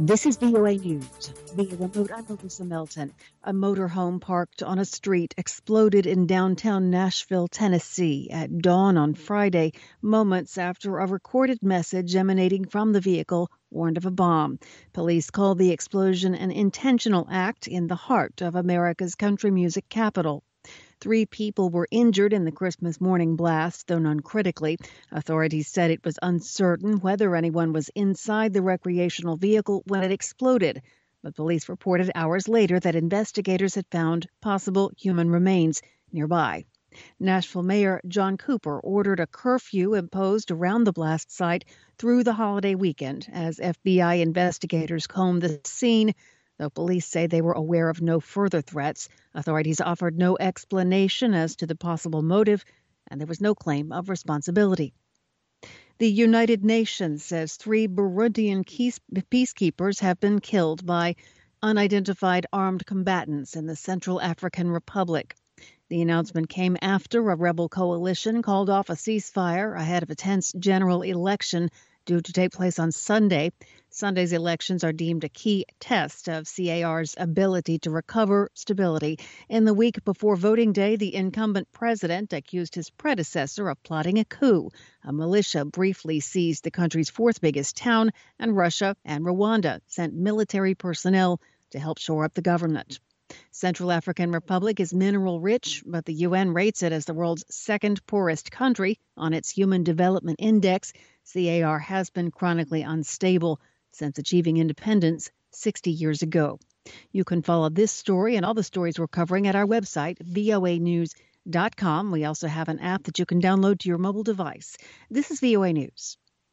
This is VOA News. Via remote, I'm Melissa Melton. A motorhome parked on a street exploded in downtown Nashville, Tennessee at dawn on Friday, moments after a recorded message emanating from the vehicle warned of a bomb. Police called the explosion an intentional act in the heart of America's country music capital. 3 people were injured in the Christmas morning blast, though none critically. Authorities said it was uncertain whether anyone was inside the recreational vehicle when it exploded. But police reported hours later that investigators had found possible human remains nearby. Nashville Mayor John Cooper ordered a curfew imposed around the blast site through the holiday weekend as FBI investigators combed the scene. Though police say they were aware of no further threats, authorities offered no explanation as to the possible motive, and there was no claim of responsibility. The United Nations says 3 Burundian peacekeepers have been killed by unidentified armed combatants in the Central African Republic. The announcement came after a rebel coalition called off a ceasefire ahead of a tense general election due to take place on Sunday. Sunday's elections are deemed a key test of CAR's ability to recover stability. In the week before voting day, the incumbent president accused his predecessor of plotting a coup. A militia briefly seized the country's 4th biggest town, and Russia and Rwanda sent military personnel to help shore up the government. Central African Republic is mineral rich, but the UN rates it as the world's 2nd poorest country on its Human Development Index. CAR has been chronically unstable since achieving independence 60 years ago. You can follow this story and all the stories we're covering at our website, voanews.com. We also have an app that you can download to your mobile device. This is VOA News.